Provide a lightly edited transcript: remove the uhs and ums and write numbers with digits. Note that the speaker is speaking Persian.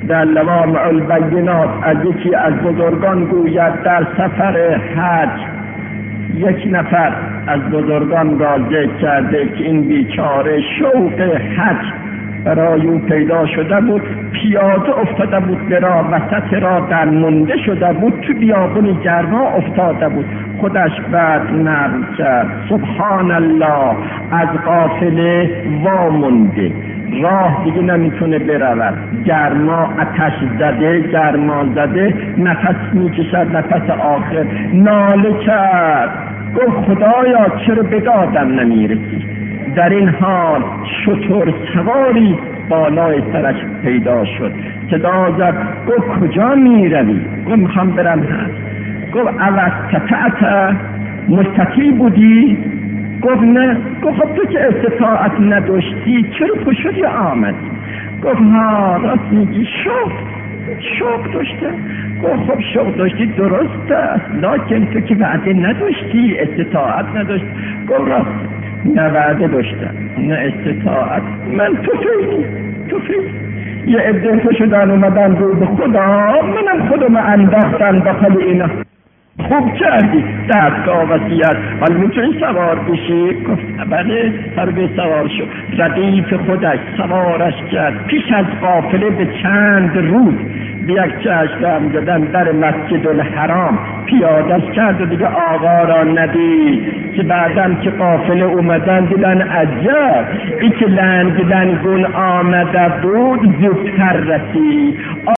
در لوامع البینات از یکی از بزرگان گوید در سفر حج یک نفر از بزرگان را ذکر کرده که این بیچاره شوق حج برای او پیدا شده بود، پیاده افتاده بود به راه، وسط راه در مونده شده بود، تو بیابون گرما افتاده بود. خودش بعد نقل کرد سبحان الله، از قافله وامونده، راه دیگه نمیتونه برود، گرما آتش زده، گرما زده، نفس میکشد، نفس آخر، ناله کرد، گفت خدایا چرا به دادم نمیرسی؟ در این حال شتر سواری بالای سرش پیدا شد، صدا زد، گفت کجا میروی؟ گفت میخوام برم حج. گفت اوستطعت، مستطیع بودی؟ گفت نه. گفت خب تو که استطاعت نداشتی چرا پشتی آمد؟ گفت ها راست میگی، شوق داشته. گفت خب شوق داشتی درست است، لکن تو که وعده نداشتی، استطاعت نداشتی. گفت راست، نه وعده داشتم نه استطاعت، من توفیق. یه عده شدن اومدن رو به خدا، منم خودم انداختن داخل اینا. خوب کردی، دستگاه وسیعت، حالا میتونی سوار بشی؟ گفت بله. هرگز سوار شد، ردیف خودش سوارش کرد، پیش از قافله به چند روز به یک چشم دادن در مسجد الحرام پیادش کرد و دیگه آقا را ندید که بعدم که قافله اومدن دیدن عجب، این که لنگون آمده بود زودتر رسید.